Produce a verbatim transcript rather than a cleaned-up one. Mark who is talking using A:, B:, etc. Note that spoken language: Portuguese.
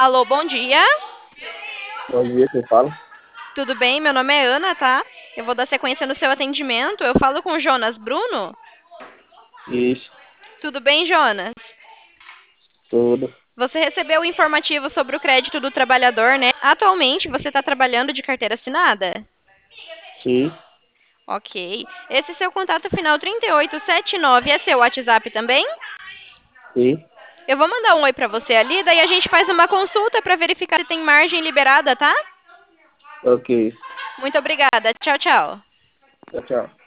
A: Alô, bom dia.
B: Bom dia, quem fala?
A: Tudo bem? Meu nome é Ana, tá? Eu vou dar sequência no seu atendimento. Eu falo com o Jonas Bruno.
B: Isso,
A: Tudo bem, Jonas?
B: tudo.
A: Você recebeu o informativo sobre o crédito do trabalhador, né? Atualmente você está trabalhando de carteira assinada?
B: Sim,
A: Ok. Esse seu contato final trinta e oito setenta e nove é seu WhatsApp também?
B: sim,
A: Eu vou mandar um oi pra você ali, daí a gente faz uma consulta para verificar se tem margem liberada, tá?
B: ok.
A: Muito obrigada. Tchau, tchau.
B: Tchau, tchau.